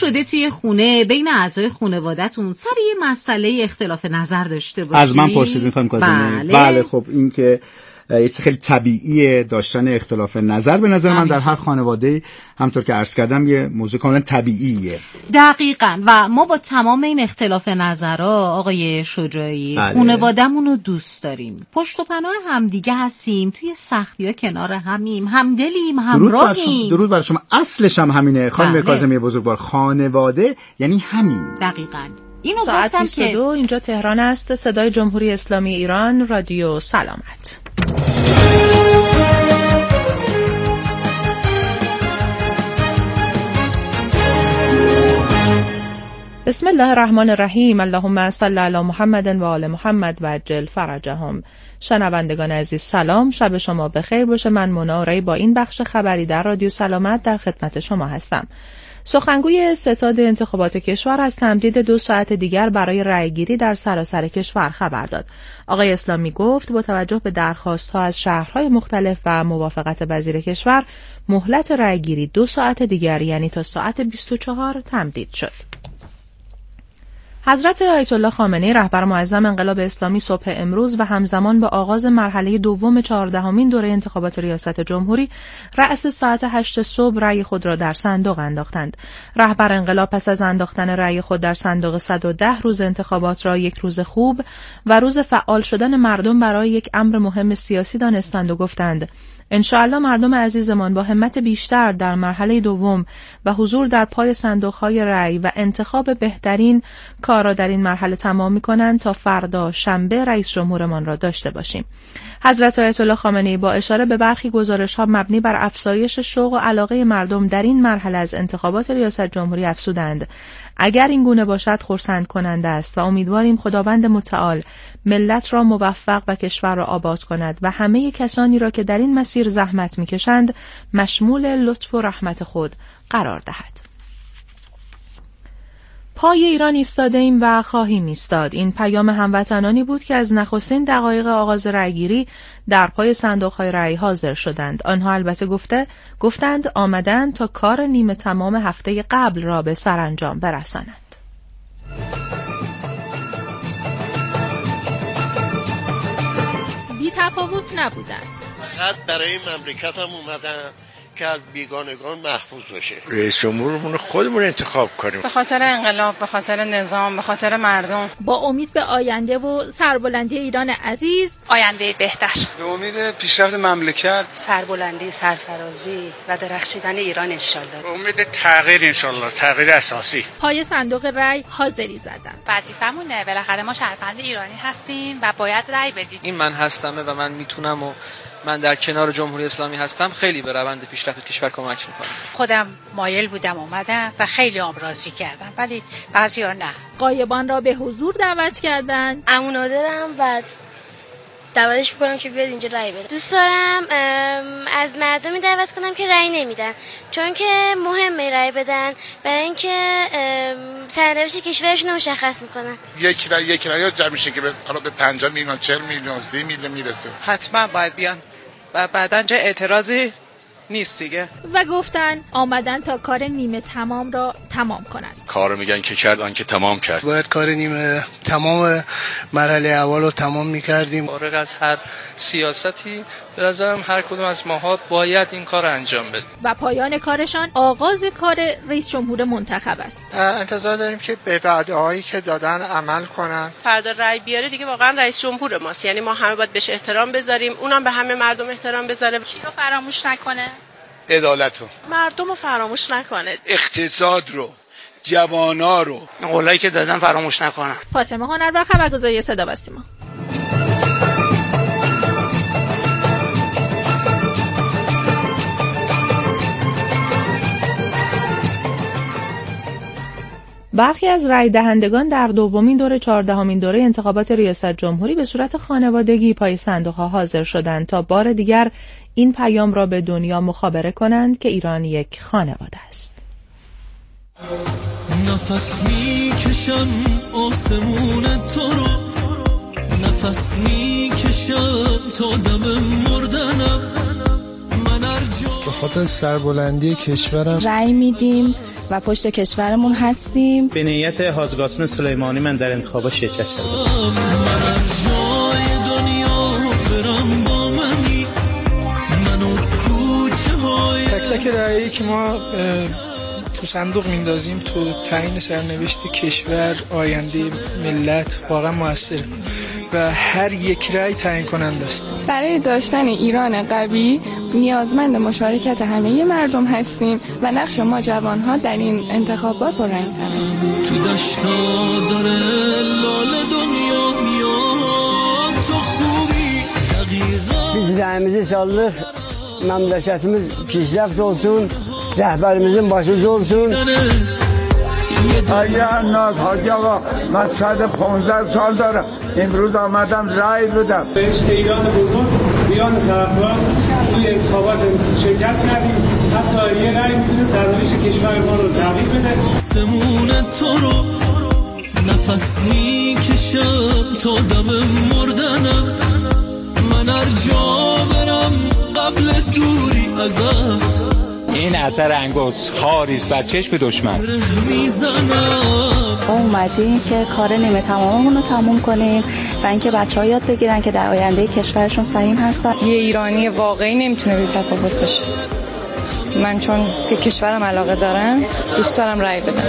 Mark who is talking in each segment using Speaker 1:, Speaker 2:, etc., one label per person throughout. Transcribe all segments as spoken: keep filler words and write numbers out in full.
Speaker 1: شده توی خونه بین اعضای خانواده‌تون سر یه مسئله اختلاف نظر داشته باشی؟
Speaker 2: از من پرسیدین خانم کاظمی؟
Speaker 1: بله.
Speaker 2: بله خب این که یه چیز خیلی طبیعیه داشتن اختلاف نظر. به نظر من در هر خانواده همطور که عرض کردم یه موضوع کاملا طبیعیه.
Speaker 1: دقیقاً. و ما با تمام این اختلاف نظرها آقای شجاعی
Speaker 2: بله.
Speaker 1: خانواده‌مون رو دوست داریم، پشت و پناه همدیگه هستیم، توی سختی‌ها کنار همیم، همدلیم، همراهیم.
Speaker 2: درود بر شما. اصلش هم همینه خانم
Speaker 1: بله.
Speaker 2: کاظمی بزرگوار، خانواده یعنی همین.
Speaker 1: دقیقاً. اینو
Speaker 3: ساعت
Speaker 1: گفتم
Speaker 3: بیست و دو
Speaker 1: که
Speaker 3: اینجا تهران است. صدای جمهوری اسلامی ایران، رادیو سلامت. بسم الله الرحمن الرحیم. اللهم صل علی محمد و آل محمد و عجل فرجهم. شنوندگان عزیز سلام، شب شما بخیر باشه. من مناره با این بخش خبری در رادیو سلامت در خدمت شما هستم. سخنگوی ستاد انتخابات کشور از تمدید دو ساعت دیگر برای رأیگیری در سراسر کشور خبر داد. آقای اسلامی گفت با توجه به درخواست‌ها از شهرهای مختلف و موافقت وزیر کشور، مهلت رأیگیری دو ساعت دیگر یعنی تا ساعت بیست و چهار تمدید شد. حضرت آیت الله خامنه‌ای رهبر معظم انقلاب اسلامی صبح امروز و همزمان با آغاز مرحله دوم چهاردهمین دوره انتخابات ریاست جمهوری رأس ساعت هشت صبح رأی خود را در صندوق انداختند. رهبر انقلاب پس از انداختن رأی خود در صندوق صد و ده روز انتخابات را یک روز خوب و روز فعال شدن مردم برای یک امر مهم سیاسی دانستند و گفتند انشاءالله مردم عزیزمان با همت بیشتر در مرحله دوم و حضور در پای صندوق‌های رأی و انتخاب بهترین کار را در این مرحله تمام می‌کنند تا فردا شنبه رئیس جمهورمان را داشته باشیم. حضرت آیت الله خامنه‌ای با اشاره به برخی گزارش‌ها مبنی بر افزایش شوق و علاقه مردم در این مرحله از انتخابات ریاست جمهوری افزودند اگر این گونه باشد خرسند کننده است و امیدواریم خداوند متعال ملت را موفق و کشور را آباد کند و همه کسانی را که در این مسیر زحمت می‌کشند مشمول لطف و رحمت خود قرار دهد. پای ایران ایستاده ایم و خواهیم ایستاد. این پیام هموطنانی بود که از نخستین دقایق آغاز رأیگیری در پای صندوق‌های رأی حاضر شدند. آنها البته گفته گفتند آمدند تا کار نیمه تمام هفته قبل را به سرانجام برسانند.
Speaker 4: بی تفاوت نبودند.
Speaker 5: فقط برای مملکت هم اومدن که از بیگانگان محفوظ بشه.
Speaker 6: رئیس جمهورمون خودمون انتخاب کنیم.
Speaker 7: به خاطر انقلاب، به خاطر نظام، به خاطر مردم.
Speaker 4: با امید به آینده و سربلندی ایران عزیز،
Speaker 7: آینده بهتر.
Speaker 8: به امید پیشرفت مملکت،
Speaker 9: سربلندی، سرفرازی و درخشیدن ایران انشالله.
Speaker 6: به امید تغییر انشالله، تغییر اساسی.
Speaker 4: پای صندوق رأی حاضری زدن.
Speaker 7: وظیفمونه، بالاخره ما شهروند ایرانی هستیم و باید رأی بدیم.
Speaker 10: این من هستمه و من میتونم و من در کنار جمهوری اسلامی هستم، خیلی به روند پیشرفت کشور کمک میکنم.
Speaker 11: خودم مایل بودم اومدم و خیلی هم راضی کردم، ولی بعضیا نه.
Speaker 4: غایبان را به حضور دعوت کردن.
Speaker 12: عمو نادرم بعد دعوتش میکنم که بیاد اینجا رأی بده. دوست دارم از مردمی دعوت کنم که رأی نمیدن، چون که مهمه رأی بدن برای اینکه سرنوشت کشورشون رو مشخص میکنن.
Speaker 13: یک رأی یک رأی جمع میشه که حالا به پنجاه میلیون، چهل میلیون، سی میلیون میرسه.
Speaker 14: حتما باید بیان و بعداً جای اعتراضی نیست دیگه.
Speaker 4: و گفتن آمدن تا کار نیمه تمام را تمام کنند.
Speaker 6: کارو میگن که کرد آن که تمام کرد.
Speaker 15: باید کار نیمه تمام مرحله اول رو تمام میکردیم.
Speaker 10: فارغ از هر سیاستی به نظرم هر کدوم از ماها باید این کار انجام بده.
Speaker 4: و پایان کارشان آغاز کار رئیس جمهور منتخب است.
Speaker 16: انتظار داریم که به وعده‌هایی که دادن عمل کنن.
Speaker 17: فردا رأی بیاره دیگه واقعا رئیس جمهور ماست، یعنی ما همه باید بهش احترام بذاریم، اونم به همه مردم احترام بذاره.
Speaker 4: چی رو فراموش نکنه؟
Speaker 13: عدالت رو.
Speaker 17: مردم رو فراموش نکنه.
Speaker 6: اقتصاد رو، جوانا رو،
Speaker 14: این قولایی که دادن فراموش نکنن.
Speaker 4: فاطمه هنرور، خبرگزاری صدا و سیما.
Speaker 3: برخی از رای دهندگان در دومین دوره چهاردهمین دوره انتخابات ریاست جمهوری به صورت خانوادگی پای صندوق‌ها حاضر شدند تا بار دیگر این پیام را به دنیا مخابره کنند که ایران یک خانواده است.
Speaker 18: نفس میکشم آسمون تو رو، نفس میکشم تا دم مردنم، من ارجو
Speaker 19: به خاطر سربلندی کشورم
Speaker 20: رأی میدیم
Speaker 19: و پشت کشورمون هستیم.
Speaker 20: به نیت حاج قاسم سلیمانی من در انتخابات شرکت کردم.
Speaker 8: تک تک رأیی که ما تو صندوق میندازیم تو تعیین سرنوشت کشور، آینده ملت واقعا موثره و هر یک رأی تعیین کننده است.
Speaker 21: برای داشتن ایران قوی نیازمند مشارکت همه مردم هستیم و نقش ما جوانها در این انتخابات پررنگ‌تر است.
Speaker 18: تو دشتا داره لاله دنیا میاد تو خوبی دقیقا.
Speaker 22: Biz rəyimizi sallıq, məmləkətimiz پیشرفت olsun, rəhbərimizin başıcı olsun.
Speaker 23: اگر ناز حاجی آقا من صد و پانزده سال دارم امروز آمدم رای بدم.
Speaker 24: عشق ایران بزرگ بیان سرفراز توی انتخابات شرکت کردیم، حتی یه رای میتونه سرنوشت کشور ما رو تغییر بده.
Speaker 18: سمون تو رو نفس میکشم تا دم مردنم، من هر جا برم قبل دوری ازت.
Speaker 25: این اثر انگشت خاریست بر چشم دشمن.
Speaker 26: اومدیم که کار نیمه تماممون رو تموم کنیم و اینکه بچه‌ها یاد بگیرن که در آینده کشورشون سهیم هستن.
Speaker 19: یه ایرانی واقعی نمیتونه بی تفاوت باشه. من چون به کشورم علاقه دارم دوست دارم رأی بدم.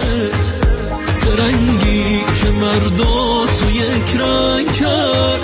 Speaker 18: سرنگی که مردا تو یک رنگ کرد.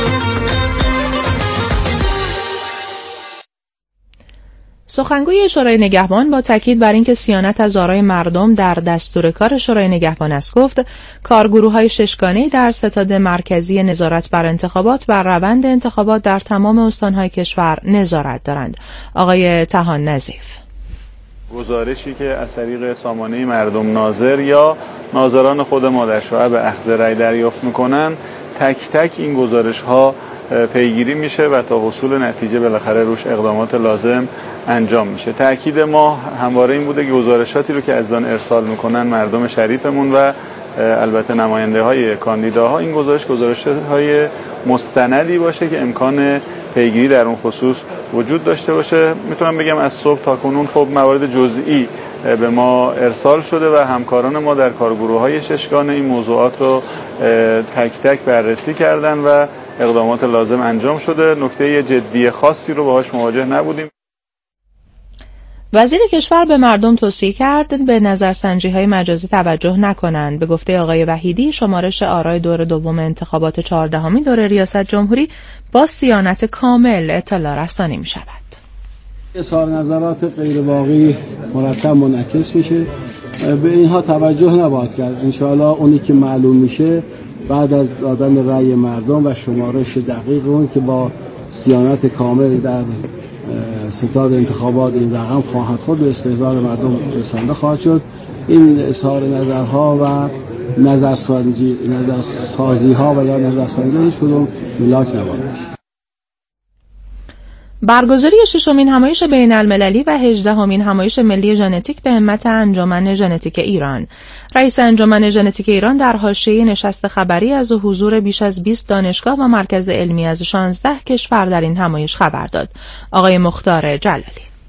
Speaker 3: سخنگوی شورای نگهبان با تاکید بر اینکه صیانت از آرای مردم در دستور کار شورای نگهبان است گفت کارگروه‌های ششگانه‌ای در ستاد مرکزی نظارت بر انتخابات بر روند انتخابات در تمام استان‌های کشور نظارت دارند. آقای طحان نظیف:
Speaker 27: گزارشی که از طریق سامانه مردم ناظر یا ناظران خود مادرشوهر به اخذ رأی دریافت می‌کنند، تک تک این گزارش‌ها پیگیری میشه و تا حصول نتیجه بالاخره روش اقدامات لازم انجام میشه. تأکید ما همواره این بوده که گزارشاتی رو که از آن ارسال میکنن مردم شریفمون و البته نماینده های کاندیداها، این گزارش گزارش‌های مستندی باشه که امکان پیگیری در اون خصوص وجود داشته باشه. میتونم بگم از صبح تا کنون خب موارد جزئی به ما ارسال شده و همکاران ما در کارگروه‌های ششگانه این موضوعات رو تک تک بررسی کردن و اقدامات لازم انجام شده. نکته جدی خاصی رو باهاش مواجه نبودیم.
Speaker 3: وزیر کشور به مردم توصیه کرد به نظرسنجی‌های مجازی توجه نکنند. به گفته آقای وحیدی شمارش آرای دور دوم انتخابات چهاردهمین دوره ریاست جمهوری با صیانت کامل اطلاع رسانی می‌شود.
Speaker 28: اظهار نظرات غیر واقعی مرتب منعکس میشه، به اینها توجه نباید کرد. ان شاءالله اونی که معلوم میشه بعد از دادن رأی مردم و شمارش دقیق اون که با صیانت کامل در ستاد انتخابات این رقم خواهد خود به استحضار مردم رسانده خواهد شد. این اظهار نظرها و نظرسنجی نظرسازی ها و یا نظرسنجی هیچ کدوم ملاک نباید باشه.
Speaker 3: برگزاری ششمین همایش بین المللی و هجدهمین همایش ملی ژنتیک به همت انجمن ژنتیک ایران. رئیس انجمن ژنتیک ایران در حاشیه نشست خبری از حضور بیش از بیست دانشگاه و مرکز علمی از شانزده کشور در این همایش خبر داد. آقای مختار جلالی: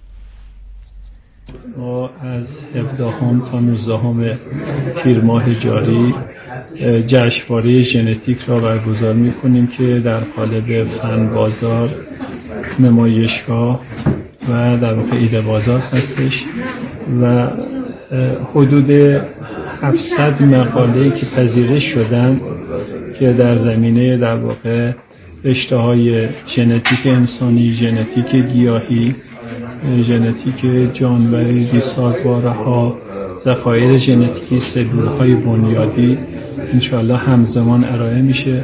Speaker 29: ما از هفدهم تا نوزدهم تیر ماه جاری جشنواره ژنتیک را برگزار می‌کنیم که در قالب فن بازار، نمایشگاه و در واقع ایده بازار هستش و حدود هفتصد مقاله‌ای که پذیرش شدن که در زمینه در واقع رشته‌های ژنتیک انسانی، ژنتیک گیاهی، ژنتیک جانوری، سازواره‌ها، ذخایر ژنتیکی سلول‌های بنیادی انشاءالله همزمان ارائه میشه.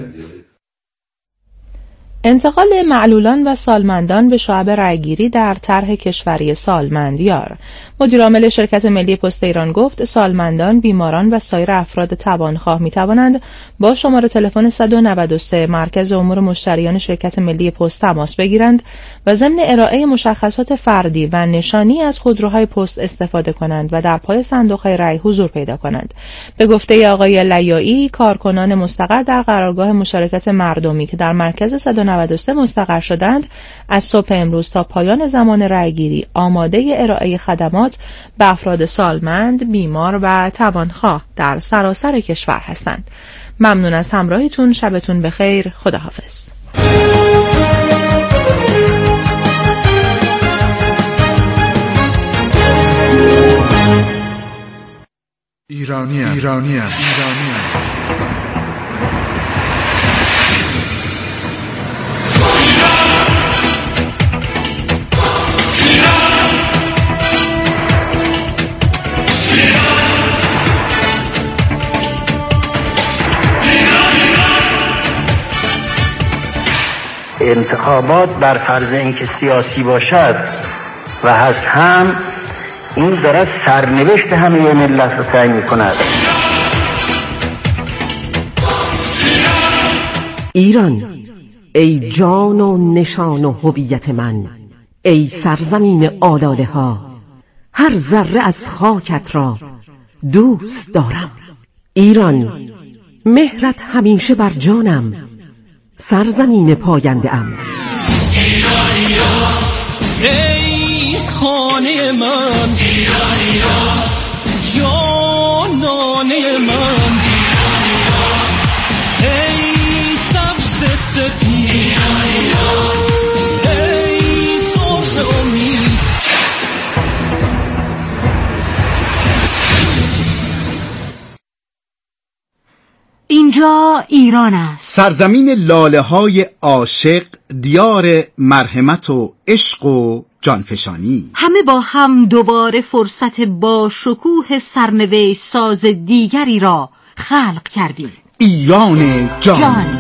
Speaker 3: انتقال معلولان و سالمندان به شعب رأیگیری در طرح کشوری سالمندیار. مدیرعامل شرکت ملی پست ایران گفت سالمندان، بیماران و سایر افراد توانخواه می توانند با شماره تلفن صد و نود و سه مرکز امور مشتریان شرکت ملی پست تماس بگیرند و ضمن ارائه مشخصات فردی و نشانی از خودروهای پست استفاده کنند و در پای صندوق‌های رأی حضور پیدا کنند. به گفته آقای لیایی، کارکنان مستقر در قرارگاه مشارکت مردمی که در مرکز صد و نود و سه مستقر شدند، از صبح امروز تا پایان زمان رأیگیری آماده ارائه خدمات به افراد سالمند، بیمار و توانخواه در سراسر کشور هستند. ممنون از همراهیتون. شبتون بخیر. خداحافظ.
Speaker 1: ایرانی ام. ایرانی ام. ایرانی ام.
Speaker 2: انتخابات بر فرض اینکه سیاسی باشد و هست هم، این دارد سرنوشت همه ملت رو تعیین می‌کند.
Speaker 5: ایران، ای جان و نشان و هویت من، ای سرزمین آلاله ها، هر ذره از خاکت را دوست دارم. ایران، مهرت همیشه بر جانم، سرزمین پاینده ام.
Speaker 18: ایران ایران، ای خانه من، ایران ایران، جانانه من، ایران ایران، ای سبز سپید، ایران ایران، ای صبح امید.
Speaker 7: اینجا ایران است،
Speaker 9: سرزمین لاله های عاشق، دیار مرحمت و عشق و جانفشانی.
Speaker 7: همه با هم دوباره فرصت با شکوه سرنوشت ساز دیگری را خلق کردیم.
Speaker 9: ایران جان, جان.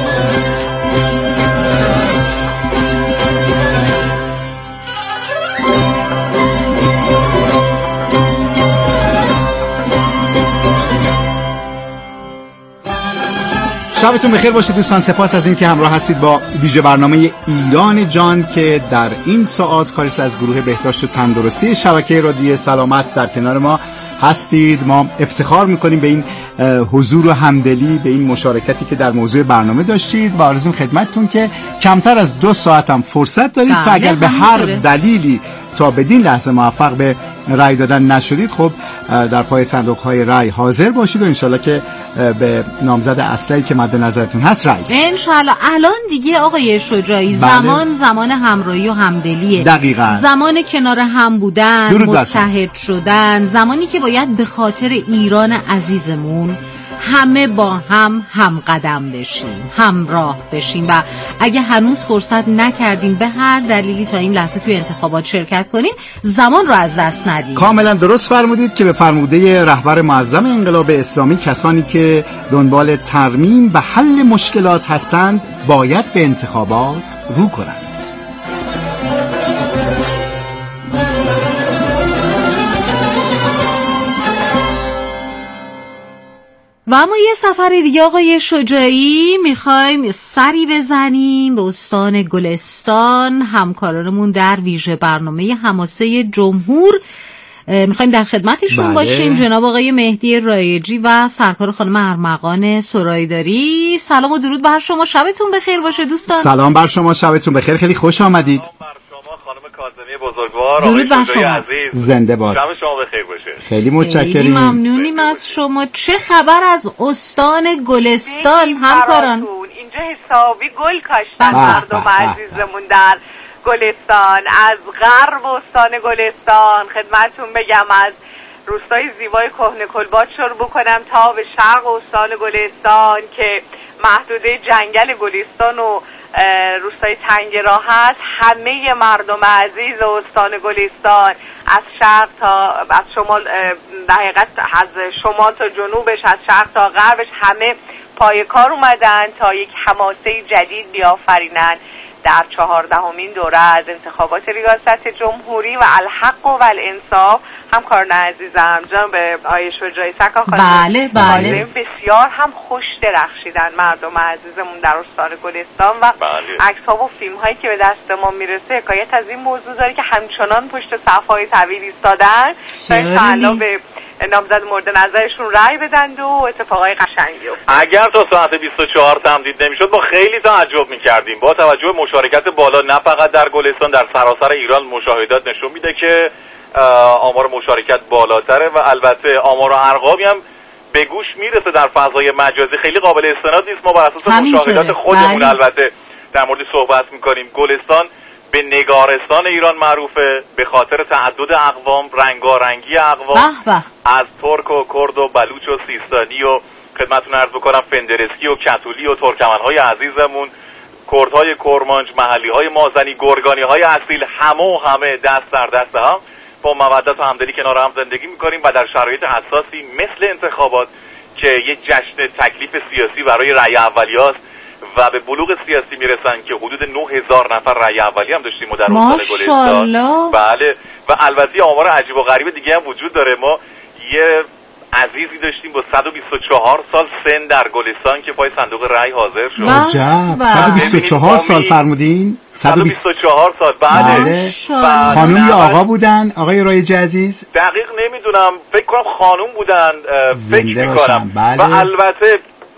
Speaker 9: شبتون بخیر باشه دوستان. سپاس از این که همراه هستید با ویژه برنامه ایران جان که در این ساعت کاریست از گروه بهداشت و تندرستی شبکه رادیو سلامت در کنار ما هستید. ما افتخار میکنیم به این حضور و همدلی، به این مشارکتی که در موضوع برنامه داشتید و آرزویم خدمتتون که کمتر از دو ساعت هم فرصت دارید تا اگر به هر دلیلی تا بدین لحظه موفق به رای دادن نشدید، خب در پای صندوق های رای حاضر باشید و انشالله که به نامزد اصلی که مد نظرتون هست رای
Speaker 7: انشالله. الان دیگه آقای شجاعی زمان بله. زمان همراهی و همدلیه،
Speaker 9: دقیقاً
Speaker 7: زمان کنار هم بودن، متحد شدن، زمانی که باید به خاطر ایران عزیزمون همه با هم هم قدم بشیم، همراه بشیم و اگه هنوز فرصت نکردین به هر دلیلی تا این لحظه توی انتخابات شرکت کنین، زمان رو از دست ندید.
Speaker 9: کاملا درست فرمودید که به فرموده رهبر معظم انقلاب اسلامی کسانی که دنبال ترمیم و حل مشکلات هستند باید به انتخابات رو کنند.
Speaker 7: و اما یه سفر دیگه آقای شجاعی میخوایم سری بزنیم به استان گلستان. همکارانمون در ویژه برنامه حماسه جمهور میخوایم در خدمتشون بله. باشیم. جناب آقای مهدی رایجی و سرکار خانم ارمغان سرایداری. سلام و درود بر شما، شبتون بخیر باشه دوستان.
Speaker 9: سلام بر شما، شبتون بخیر، خیلی خوش آمدید.
Speaker 10: کاظمی بزرگوار،
Speaker 7: درود بر شما،
Speaker 10: عزیز،
Speaker 9: زنده باد،
Speaker 10: شب شما بخیر باشه.
Speaker 9: خیلی متشکریم،
Speaker 7: خیلی ممنونیم از شما. چه خبر از استان گلستان همکاران؟
Speaker 11: اینجا حسابی گل کاشتن مردم عزیزمون در گلستان. از غرب استان گلستان خدمتتون بگم از روستای زیبای کهنه کلبات شروع بکنم تا به شرق استان گلستان که محدوده جنگل گلستان و روستای تنگ راه هست. همه مردم عزیز استان گلستان از شرق تا از شمال، در حقیقت از شمال تا جنوبش، از شرق تا غربش، همه پای کار اومدن تا یک حماسه جدید بیافرینن در چهاردهمین دوره از انتخابات ریاست جمهوری و الحق و الانصاف. همکاران عزیزم جناب آقای شجاعی سرکار خانم،
Speaker 7: بله بله
Speaker 11: بسیار هم خوش درخشیدن مردم عزیزمون در استان گلستان و بله. عکس ها و فیلم هایی که به دست ما میرسه حکایت از این موضوع داره که همچنان پشت صف‌های طویل ایستادن تا انشاءالله به نامزد مورد نظرشون رأی بدند و اتفاقای قشنگی افتاد.
Speaker 10: اگر تا ساعت بیست و چهار تمدید نمیشد ما خیلی تعجب میکردیم. با توجه به مشارکت بالا نه فقط در گلستان، در سراسر ایران مشاهدات نشون میده که آمار مشارکت بالاتره و البته آمار و ارقامی هم به گوش میرسه در فضای مجازی. خیلی قابل استناد نیست، ما بر اساس مشاهدات خودمون بله. البته در مورد صحبت میکنیم. گلستان به نگارستان ایران معروفه به خاطر تعدد اقوام، رنگارنگی اقوام از ترک و کرد و بلوچ و سیستانی و خدمتتون عرض بکنم فندرسکی و کتولی و ترکمنهای عزیزمون، کردهای کرمانج، محلیهای مازنی، گرگانیهای اصیل، همه و همه دست در دست هم با مودت و همدلی کنار هم زندگی میکنیم و در شرایط حساسی مثل انتخابات که یک جشن تکلیف سیاسی برای رأی اولیه‌است و به بلوغ سیاسی میرسن که حدود نه هزار نفر رأی اولیه هم داشتیم در استان گلستان. بله و البته آمار عجیب و غریب دیگه هم وجود داره. ما یه عزیزی داشتیم با صد و بیست و چهار سال سن در گلستان که پای صندوق رأی حاضر شد.
Speaker 9: عجب. صد و بیست و چهار سال فرمودین؟
Speaker 10: صد و بیست و چهار سال. بله.
Speaker 9: خانم یا آقا بودن؟ آقای رایجی عزیز؟
Speaker 10: دقیق نمیدونم، فکر کنم خانم بودن، فکر میکنم.
Speaker 9: بله.
Speaker 10: و البته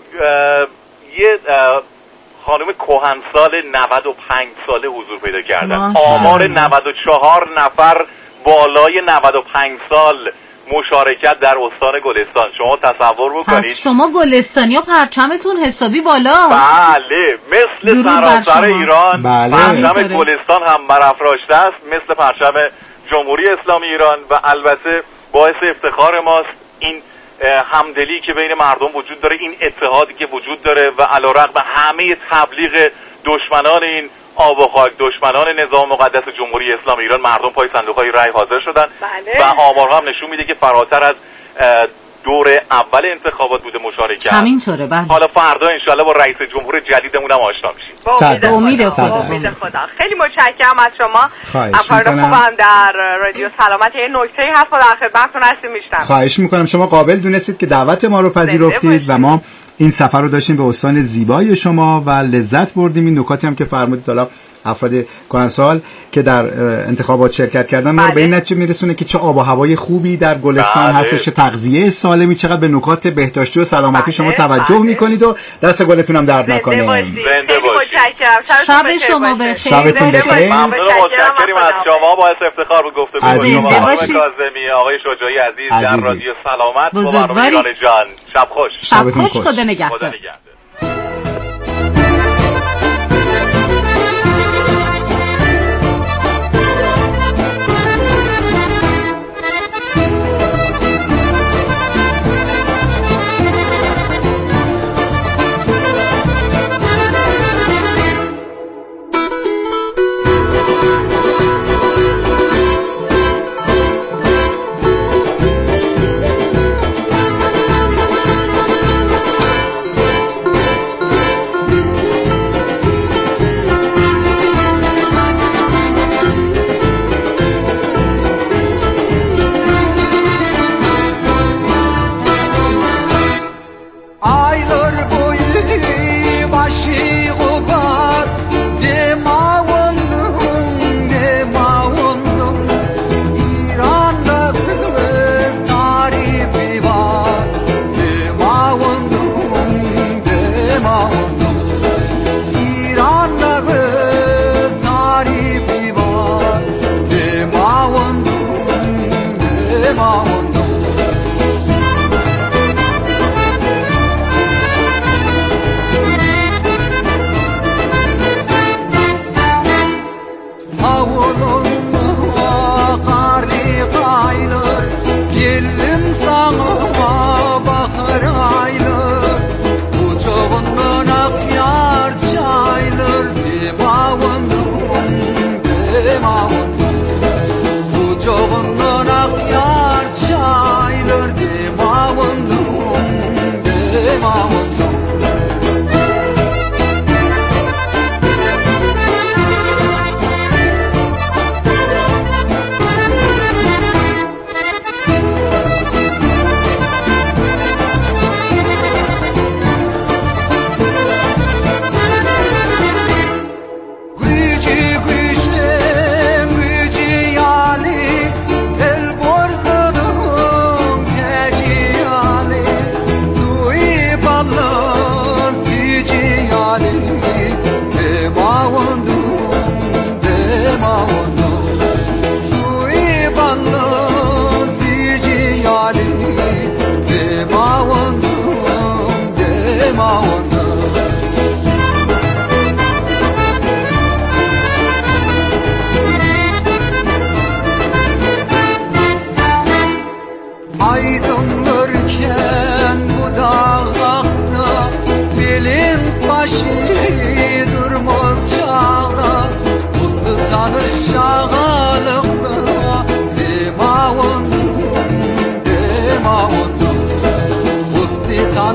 Speaker 10: یه خانم کهنسال نود و پنج ساله حضور پیدا کردن. آمار نود و چهار نفر بالای نود و پنج سال مشارکت در استان گلستان. شما تصور بکنید.
Speaker 7: پس شما گلستانی ها پرچمتون حسابی بالاست.
Speaker 10: بله، مثل سراسر ایران.
Speaker 9: بله.
Speaker 10: پرچم گلستان هم برافراشته است مثل پرچم جمهوری اسلامی ایران و البته باعث افتخار ماست این همدلی که بین مردم وجود داره، این اتحادی که وجود داره و علیرغم همه تبلیغ دشمنان این آب و خاک، دشمنان نظام مقدس جمهوری اسلامی ایران، مردم پای صندوق‌های رأی حاضر شدن.
Speaker 11: بله.
Speaker 10: و آمارها هم نشون میده که فراتر از دور اول انتخابات بوده مشارکت.
Speaker 7: همینطوره. بله.
Speaker 10: حالا فردا انشالله با رئیس جمهور جدیدمون هم آشنا میشیم.
Speaker 7: با امید خدا.
Speaker 11: امید خدا. خیلی متشکرم از شما. افراد خوبم در رادیو سلامت. یه نکته‌ای هست با در خدمتتون هستیم میشتم.
Speaker 9: خواهش میکنم. شما قابل دونستید که دعوت ما رو پذیرفتید و ما این سفر رو داشتیم به استان زیبای شما و لذت بردیم. این نکاتی هم که فرمودید حالا افراد کهنسال که در انتخابات شرکت کردن ما رو به این نتیجه میرسونه که چه آب و هوای خوبی در گلستان
Speaker 10: بله.
Speaker 9: هستش، چه تغذیه سالمی، چقدر به نکات بهداشتی و سلامتی بله. شما توجه بله. میکنید و دست گلتون هم درد نکنه.
Speaker 10: زنده باشید.
Speaker 7: شب شما بخیر.
Speaker 9: شبتون بخیر.
Speaker 10: ممنون و متشکریم از شما. باعث افتخار بود گفتگو با شما. خانم کاظمی، آقای شجاعی عزیز در رادیو سلامت با برنامه ایران جان. شب خوش.
Speaker 7: شب خوش. خدا نگهدار.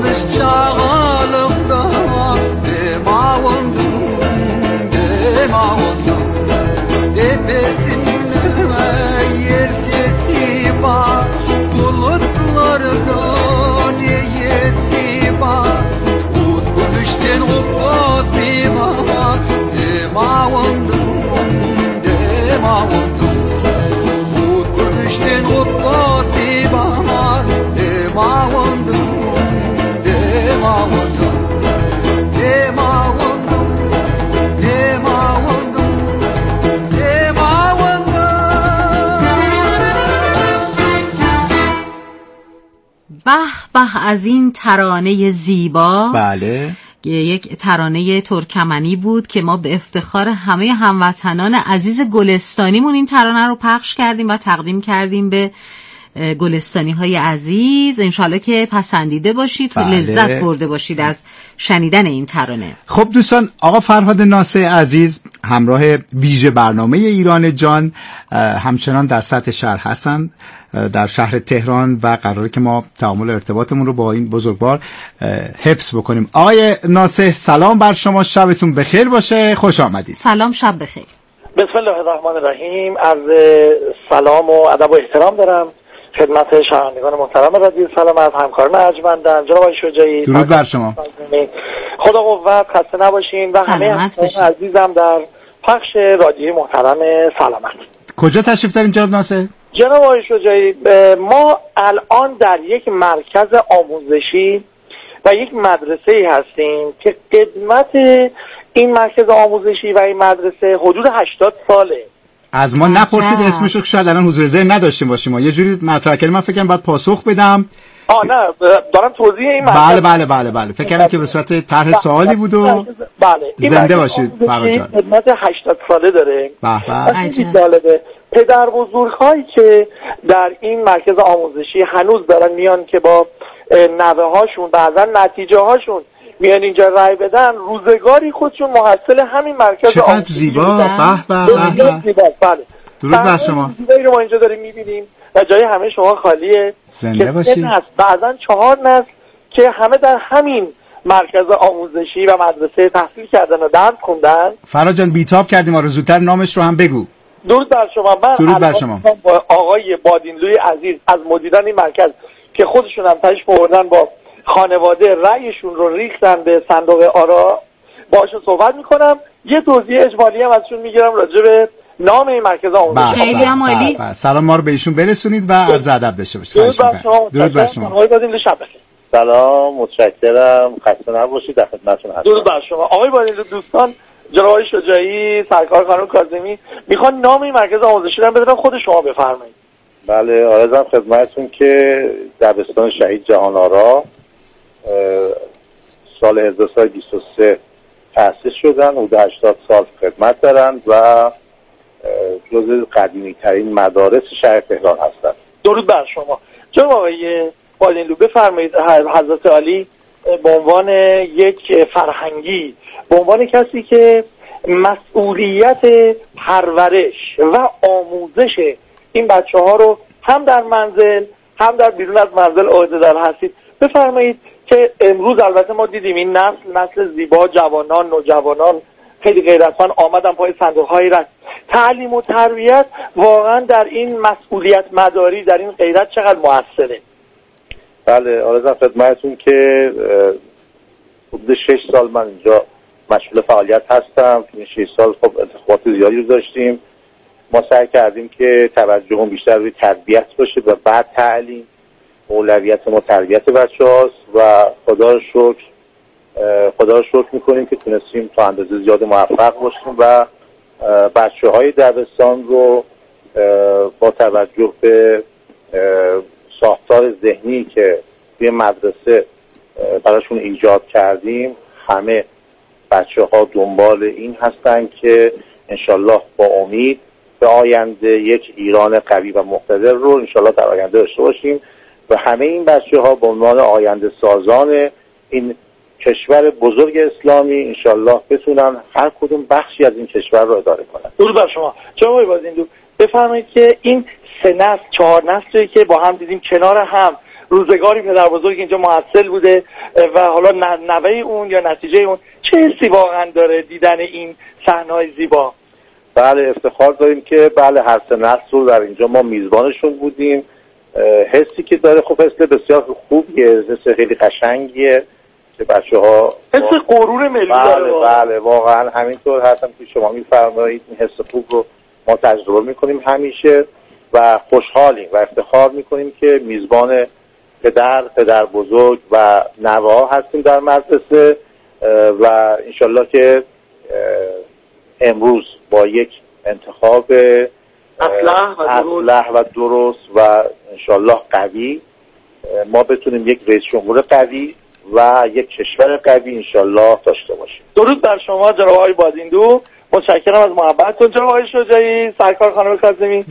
Speaker 18: yanlış çağalıkta demavundum demavundum tepesinde yer sesi var bulutlardan yesi var uz konuşten uppasi var demavundum demavundum uz konuşten uppasi var demavundum demavundum demavundum demavundum
Speaker 7: به به از این ترانه زیبا.
Speaker 9: بله،
Speaker 7: یک ترانه ترکمنی بود که ما به افتخار همه هموطنان عزیز گلستانیمون این ترانه رو پخش کردیم و تقدیم کردیم به گلستانی های عزیز. انشالله که پسندیده باشید و
Speaker 9: بله.
Speaker 7: لذت برده باشید از شنیدن این ترانه.
Speaker 9: خب دوستان، آقا فرهاد ناصر عزیز همراه ویژه برنامه ایران جان همچنان در سطح شهر هستند، در شهر تهران، و قراره که ما تعامل ارتباطمون رو با این بزرگوار حفظ بکنیم. آقای ناصر سلام بر شما، شبتون بخیر باشه، خوش آمدید.
Speaker 7: سلام، شب بخیر.
Speaker 4: بسم الله الرحمن الرحیم. عرض سلام و ادب و احترام دارم خدمت شنوندگان محترم رادیو سلامت، همکاران ارجمندم، جناب آقای شجاعی.
Speaker 9: درود بر شما.
Speaker 4: خدا قوت، خسته نباشین و همه همکاران عزیزم در پخش رادیو محترم سلامت.
Speaker 9: کجا تشریف دارین جناب ناصر؟
Speaker 4: جناب آقای شجاعی، ما الان در یک مرکز آموزشی و یک مدرسه هستیم که قدمت این مرکز آموزشی و این مدرسه حدود هشتاد ساله.
Speaker 9: از ما نپرسید اسمشو که شاید الان حضور ذهن نداشتیم باشیم. ما یه جوری مطرح کردیم، من فکر کنم باید پاسخ بدم.
Speaker 4: آ نه دارم توضیح این مرکز.
Speaker 9: بله بله بله بله فکر کنم که به صورت طرح سوالی بود و
Speaker 4: بله
Speaker 9: زنده باشید فرهاد جان.
Speaker 4: خدمت هشتاد ساله داره.
Speaker 9: به
Speaker 4: به جالبه. پدر بزرگ‌هایی که در این مرکز آموزشی هنوز دارن میان که با نوه هاشون بعضا نتیجه هاشون میان اینجا رای بدن، روزگاری خودشون محصل همین مرکز
Speaker 9: چقدر
Speaker 4: آموزشی
Speaker 9: زیبا. به به به
Speaker 4: بله.
Speaker 9: درود بر شما.
Speaker 4: زیبایی رو ما اینجا داریم میبینیم و جای همه شما خالیه.
Speaker 9: زنده باشید.
Speaker 4: بعضا چهار نسل که همه در همین مرکز آموزشی و مدرسه تحصیل کردن و درس خوندن.
Speaker 9: فرهاد جان بیتاب کردیم، آره زودتر نامش رو هم بگو.
Speaker 4: درود بر شما. من
Speaker 9: درود بر شما.
Speaker 4: با آقای بادینلوی عزیز از مدیران این مرکز که خودشون هم تشریف آوردن با خانواده رأیشون رو ریختن به صندوق آرا باشون صحبت میکنم. یه توضیح اجمالی هم ازشون میگیرم راجع به نام این مرکز آموزشی.
Speaker 7: خیلی هم عالی.
Speaker 9: سلام ما رو به ایشون برسونید و عرض ادب داشته باشید.
Speaker 4: درود بر شما.
Speaker 9: درود بر شما.
Speaker 4: آقای بادینلو شب بخیر.
Speaker 6: سلام، متشکرم، خسته نباشید، در خدمتتون هستم.
Speaker 4: درود بر شما. آقای بادینلو، دوستان جناب آقای شجاعی، سرکار خانم کاظمی میخوان نام این مرکز آموزشی رو بدونن، خود شما بفرمایید.
Speaker 6: بله، عرضم خدمتتون که دبستان شهید جهان آرا سال هزار و سیصد و بیست و سه تأسیس شدن، حدود هشتاد سال خدمت دارن و جزو قدیمی ترین مدارس شهر تهران هستند.
Speaker 4: درود بر شما. جناب آقای بادینلو بفرمایید، حضرت عالی به عنوان یک فرهنگی، به عنوان کسی که مسئولیت پرورش و آموزش این بچه ها رو هم در منزل هم در بیرون از منزل عهده‌دار هستید، بفرمایید که امروز البته ما دیدیم این نسل نسل زیبا، جوانان، نوجوانان خیلی غیرتمند آمدن پای صندوق‌های رای. تعلیم و تربیت واقعا در این مسئولیت مداری، در این غیرت چقدر موثره؟
Speaker 6: بله، عرضم خدمتتون که حدود شش سال من اینجا مشغول فعالیت هستم. این شش سال خب انتخابات زیادی رو داشتیم. ما سعی کردیم که توجه بیشتر روی تربیت باشه و بعد تعلیم. اولویت ما تربیت بچه هاست و خدا رو شکر خدا رو شکر میکنیم که تونستیم تا اندازه زیاد موفق باشیم و بچه های دبستان رو با توجه به ساختار ذهنی که توی مدرسه براشون ایجاد کردیم، همه بچه ها دنبال این هستن که انشالله با امید به آینده یک ایران قوی و مقتدر رو انشالله در آینده داشته باشیم و همه این بچه ها به عنوان آینده سازان این کشور بزرگ اسلامی انشالله بتونن هر کدوم بخشی از این کشور رو اداره کنن.
Speaker 4: درود بر شما. جناب بازیندو بفرمایید که این سه نسل چهار نسلی که با هم دیدیم کنار هم روزگاری پدر بزرگ اینجا محصل بوده و حالا نوه اون یا نتیجه اون، چه حسی واقعا داره دیدن این صحنه‌های زیبا؟
Speaker 6: بله افتخار داریم که بله هر سه نسل رو در اینجا ما میزبانشون بودیم. حسی که داره خب حس بسیار خوبیه، حس خیلی قشنگیه که بچه‌ها
Speaker 4: حس غرور ملی
Speaker 6: داره. بله بله واقعا همینطور هستم که شما میفرمایید، این حس خوب رو ما تجربه میکنیم همیشه و خوشحالیم و افتخار میکنیم که میزبان پدر، پدر بزرگ و نوه ها هستیم در مدرسه و انشالله که امروز با یک انتخاب اصلح و درست و انشالله قوی ما بتونیم یک رئیس جمهور قوی و یک کشور قوی انشالله داشته باشیم.
Speaker 4: درود بر شما جناب آقای بادیندو، متشکرم از محبتتون. جناب آقای شجاعی، سرکار خانم کاظمی،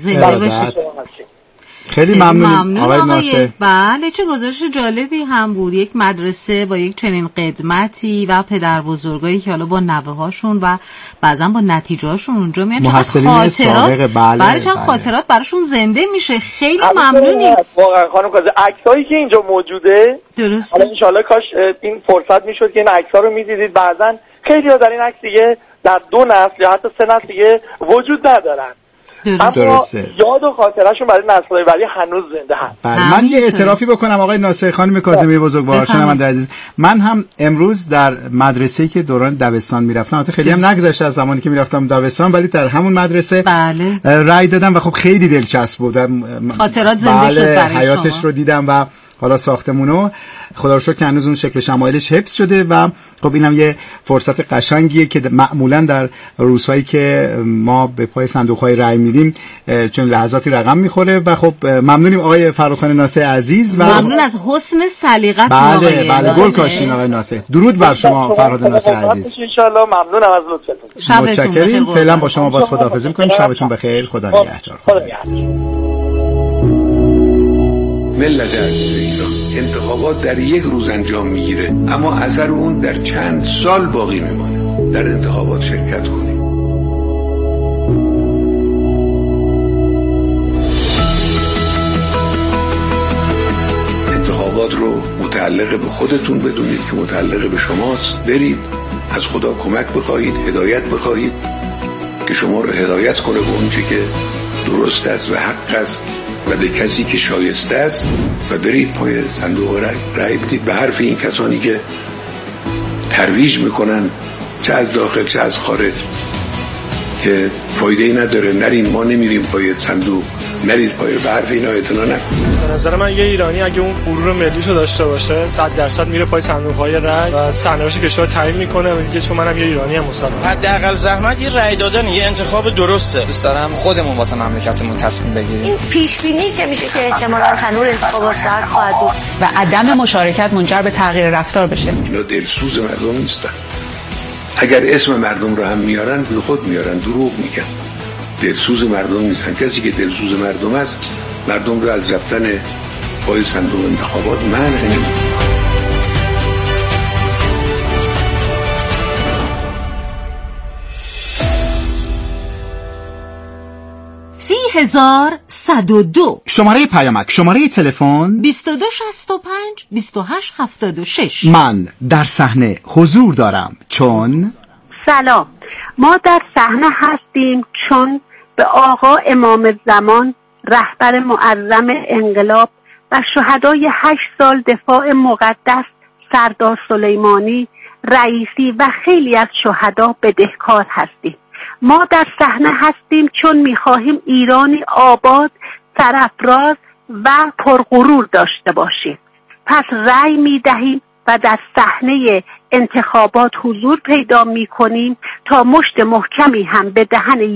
Speaker 9: خیلی ممنونم آقای ناصر.
Speaker 7: بله چه گزارش جالبی هم بود، یک مدرسه با یک چنین قدمتی و پدر بزرگایی که حالا با نوه هاشون و بعضا با نتیجه هاشون اونجا میان، چقدر خاطرات بله چقدر خاطرات براشون زنده میشه. خیلی ممنونیم
Speaker 4: واقعا خانم کاظمی. عکسایی که اینجا موجوده
Speaker 7: درسته،
Speaker 4: حالا ان شاءالله کاش این فرصت میشد که این عکس‌ها رو میدیدید. بعضا خیلی‌ها در این عکس دیگه در دو نسل یا حتی سه نسل دیگه وجود ندارن، اما درسته. یاد و خاطرهشون برای نسل‌های بعدی هنوز زنده هست.
Speaker 9: بله من یه اعترافی بکنم آقای ناصر، خانم کاظمی بزرگوار، شنونده عزیز، من هم امروز در مدرسه‌ای که دوران دبستان میرفتم، البته خیلی هم نگذشته از زمانی که میرفتم دبستان، ولی در همون مدرسه
Speaker 7: بله
Speaker 9: رأی دادم و خب خیلی دلچسب بود،
Speaker 7: خاطرات زنده
Speaker 9: بله
Speaker 7: شد برای
Speaker 9: حیاتش
Speaker 7: شما
Speaker 9: رو دیدم و حالا ساختمونو خدا رو شکر که هنوز اون شکل شمایلش حفظ شده و خب اینم یه فرصت قشنگیه که معمولا در روزهایی که ما به پای صندوق‌های رأی میریم چون لحظاتی رقم میخوره و خب ممنونیم آقای فرخان ناصر عزیز و
Speaker 7: ممنون از حسن سلیقتون
Speaker 9: بله
Speaker 7: آقای
Speaker 9: بله گل کاشتین آقای ناصر. درود بر شما فرهاد ناصر عزیز،
Speaker 4: ان شاء الله ممنونم از لطفتون.
Speaker 9: متشکریم. فعلا با شما باز خداحافظی می‌کنیم. شبتون بخیر. خدا نگهدار.
Speaker 4: خدا نگهدار.
Speaker 8: ملت عزیز ایران، انتخابات در یک روز انجام میگیره اما اثر اون در چند سال باقی میمانه. در انتخابات شرکت کنید. انتخابات رو متعلق به خودتون بدونید که متعلق به شماست. برید از خدا کمک بخواهید، هدایت بخواهید که شما رو هدایت کنه به اون چی که درست است و حق است و به کسی که شایسته است و برید پای صندوق رای, رای بدید به حرف این کسانی که ترویج میکنن چه از داخل چه از خارج که فایده ای نداره. نرین، ما نمیریم پای صندوق، نرید پای به حرف اینا اعتنا نکنید.
Speaker 12: به نظر من یه ایرانی اگه اون غرور ملیشو داشته باشه صد درصد میره پای صندوق‌های رای و سرنوشت کشور تعیین میکنه. میگه چون منم یه ایرانی ام مسلمان.
Speaker 13: حداقل زحمت یه رای دادن، یه انتخاب درسته.
Speaker 14: دوست دارم خودمون واسه مملکتمون تصمیم بگیریم.
Speaker 15: این پیش بینی که میشه که احتمالاً تنور انتخابات سرد خواهد بود
Speaker 16: و عدم مشارکت منجر به تغییر رفتار بشه.
Speaker 8: اینا دلسوز مردم نیستن. اگر اسم مردم رو هم میارن به خود میارن، دروغ میگن. دلسوز مردم نیستن. کسی که دلسوز مردم است مردم رو از رفتن پای صندوق انتخابات منع نمی‌کنه.
Speaker 7: سی هزار صد و دو
Speaker 9: شماره پیامک، شماره تلفن
Speaker 7: بیست و دو شصت و پنج بیست و هشت هفتاد و شش.
Speaker 9: من در صحنه حضور دارم چون
Speaker 17: سلام، ما در صحنه هستیم چون به آقا امام زمان رهبر معظم انقلاب و شهدای هشت سال دفاع مقدس سردار سلیمانی، رئیسی و خیلی از شهدا بدهکار هستیم. ما در صحنه هستیم چون میخواهیم ایرانی آباد، سرافراز و پرغرور داشته باشیم. پس رأی میدهیم و در صحنه انتخابات حضور پیدا میکنیم تا مشت محکمی هم به دهن